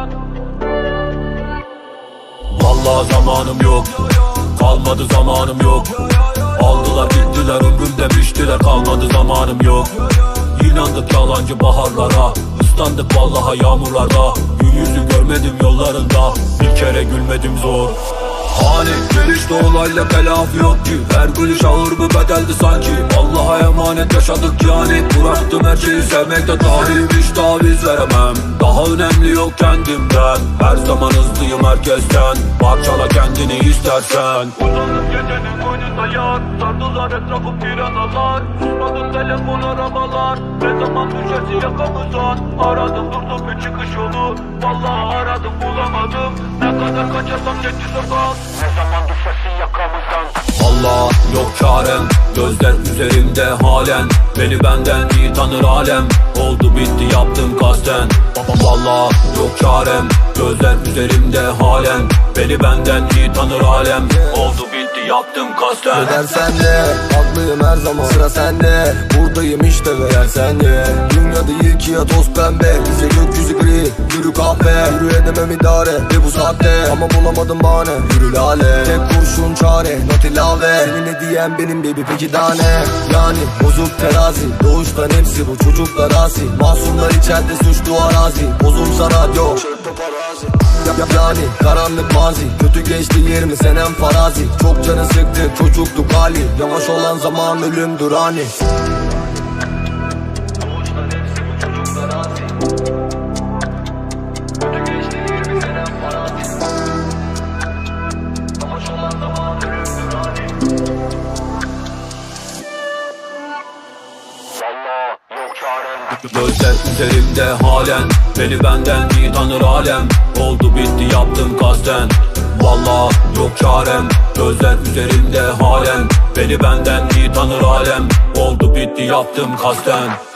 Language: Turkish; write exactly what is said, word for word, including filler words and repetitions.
Vallahi zamanım yok, kalmadı zamanım yok. Aldılar gittiler ömrümde biçtiler, kalmadı zamanım yok. İnandık yalancı baharlara, ıslandık vallahi yağmurlarda. Gün yüzü görmedim yollarında, bir kere gülmedim zor. Hani gelişte olayla telafi yok ki, her gülüş ağır bir bedeldi sanki. Allah'a emanet yaşadık yani, bıraktım her şeyi sevmekte dahil. Hiç taviz veremem, daha önemli yok kendimden. Her zaman hızlıyım herkesten, parçala kendini istersen. Uzandım gecenin koynunda yar, sardılar etrafı piranalar. Susmadı telefon aramalar, ne zaman düşersin yakamızdan. Aradım durdum bir çıkış yolu, vallahi aradım bulamadım. Ne kadar kaçarsam geçti sokak, ne zaman düşersin yakamızdan. Allah yok çarem, gözler üzerimde halen. Beni benden iyi tanır alem, oldu bitti yaptım kasten. Vallahi yok çarem, gözler üzerimde halen. Beni benden iyi tanır alem, oldu bitti yaptım kasten. Ne dersen de haklıyım her zaman, sıra sende. Buradayım işte ve yer sende. Dünya değil ki ya toz pembe, bize gökyüzü gri, yürü kahve. Yürü edemem idare ve bu saatte, ama bulamadım bahane, yürü lale. Tek kurşun çare, not ilave. Senin hediyen benim baby, peki daha ne? Yani bozuk terazi, doğuştan hepsi bu çocuklar asi. Masumlar içeride suçlu arazi, bozulsa radyo yani karanlık mazi, kötü geçti yerimi senem farazi. Çok canı sıktı çocukluk hali, yavaş olan zaman ölümdür hani. Doğuştan hepsi bu çocuklar asi, kötü geçti yerimi senem farazi. Yavaş olan zaman ölümdür hani. Vallahi yok çarem. Gözler üzerimde halen, beni benden iyi tanır alem. Oldu bitti yaptım kasten. Vallahi yok çarem, gözler üzerimde halen. Beni benden iyi tanır alem, oldu bitti yaptım kasten.